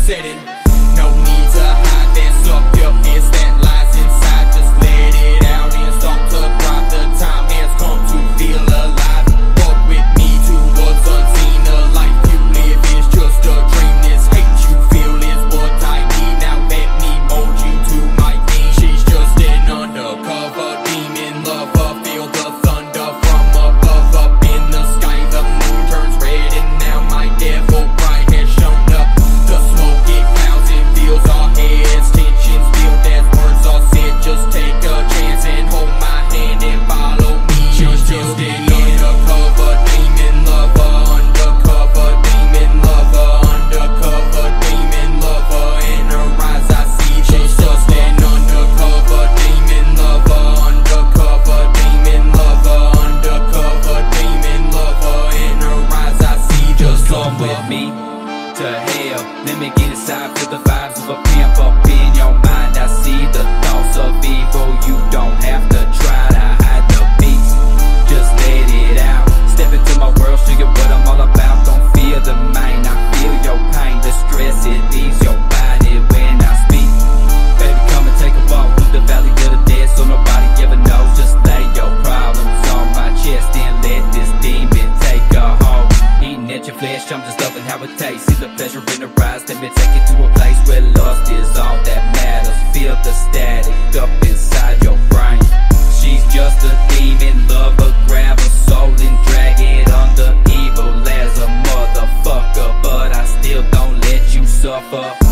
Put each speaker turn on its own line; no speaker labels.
setting. No need to hide that suck your fist that lies inside. Just let it out and start to cry. The time has come to feel alive. Walk with me towards unseen. The life you live is just a dream. This hate you feel is what I need. Now let me mold you to my theme. She's just an undercover demon lover. Feel the thunder from above. Up in the sky the moon turns red, and now my devil pride has shown up. The smoke it clouds and fills our heads. Tensions build as words are said. Just take a chance and hold my hand and follow me. Just an undercover demon lover. Undercover demon lover. Undercover demon lover. In her eyes I see she's just an undercover demon lover. Undercover demon lover. Undercover demon lover. In her eyes I see just
come with me to hell. Let me get inside, feel the vibes of a pimp up in your mind. I see the thoughts of evil. You don't have to try to hide the beast. Just let it out. Step into my world, show you what I'm all about. Don't feel the main, I feel your pain. The stress, it leaves your body when I speak. Baby, come and take a walk through the valley of the dead, so nobody ever knows. Just lay your problems on my chest and let this demon take a hold. Eating at your flesh, I'm just loving how it tastes. See the pleasure in her eyes, let me take you to a place where lust is all that matters. Feel the static up inside your brain. She's just a demon lover, grab her soul and drag it under evil as a motherfucker. But I still don't let you suffer.